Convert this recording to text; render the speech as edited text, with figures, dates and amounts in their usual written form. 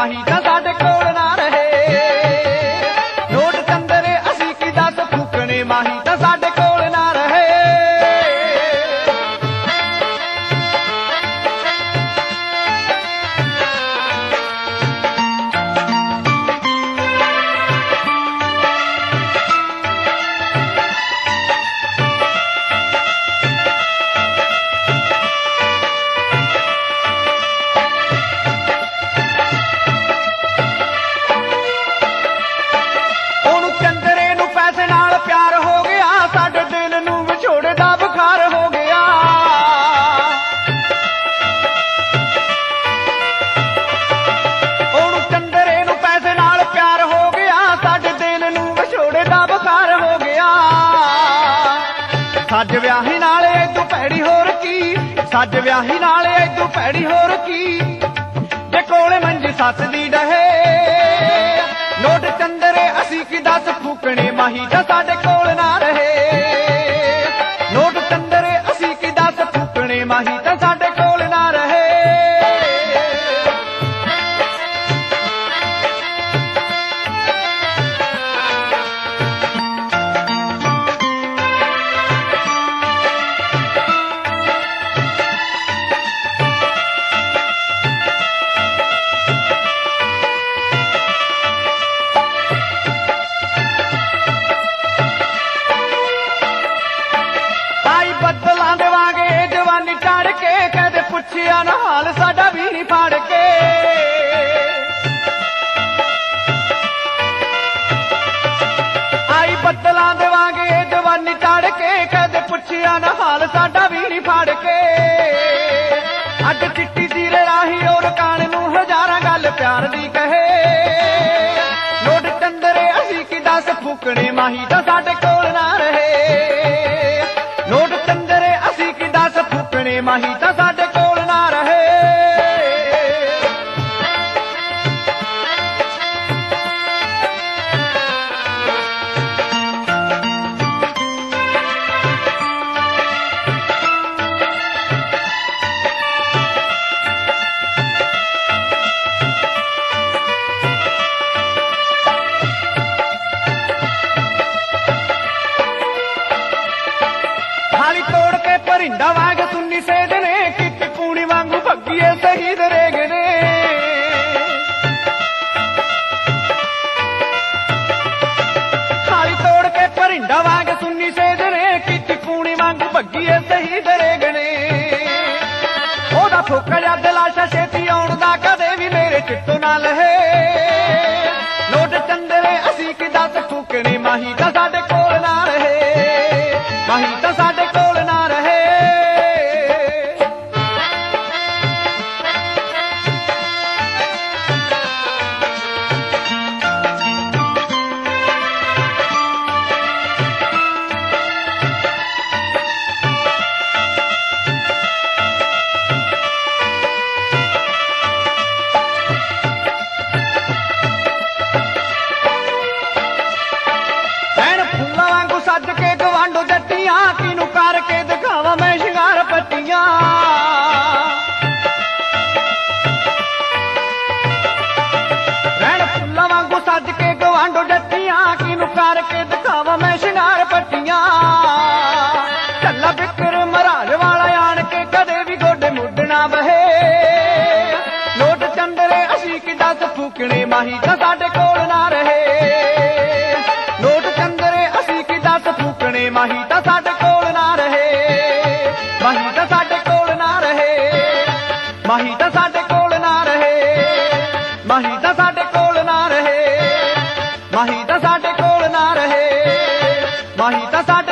माही तां साडे कोल ना रहे। नोट चंदरे असीं की दस फूकणे माही तां साडे कोल ना रहे। सज व्याही नाले ऐदू भैड़ी होर की, सज व्याही नाले ऐदू भैड़ी होर की, जे कोले मंजी सस दी डहे। नोट चंदरे असी की दस फूकने माही तां साडे कोल ना रहे। नोट चंदरे असी की दस फूकने माही तां साडे कोल ना रहे। बदलां देवांगे जवानी चढ़ के, कहदे पुछिया ना हाल साडा भी नहीं फाड़ के। आई बदलां देवांगे जवानी चढ़ के, कहदे पुछिया ना हाल साडा भी नहीं फाड़ के। अज चिट्टी सीरे राही और कान नूं हजारां गल प्यार दी कहे। नोट चंदरे असी की दस फूकणे माही तां साडे कोल ना रहे। नोट चंदरे असी की दस फूकने माही तां साडे कोल ना रहे। थाली तोड़ के परिंदा वांग सुन्नी सेदने, कित पूनी वांगू भग्गिए शहीद रेगने। थाली तोड़ के परिंदा वांग सुन्नी सेदने, कित पूनी वांगू भग्गिए शहीद रेगने। ओदा ठोका जा दिलाशा छेती आउण दा कदे भी मेरे चित्तों ना लहे। नोट चंदरे असी की दस फूकने माही तां साडे कोल ना रहे। माही तां साडे कोल ना रहे। भैण फुल्लां वांगू सज के गवांडो जट्टियां, किनू करके दिखावा मैं शिंगार पट्टियां। भैण फुल्लां वांगू सज के गवांडो जट्टियां, किनू करके दिखावा मैं शिंगार पट्टियां। झल्ला बिकर महाराज वाला आण के कदे भी गोडे मुड ना बहे। नोट चंदरे असी की दस फूकने माही तां साडे कोल ना रहे। नोट चंदरे असी की दस फूकने माही तां साडे कोल ना रहे। माही तां साडे कोल ना रहे। माही तां साडे कोल ना रहे। माही तां साडे कोल ना रहे। माही तां साडे कोल ना रहे। माही तां साडे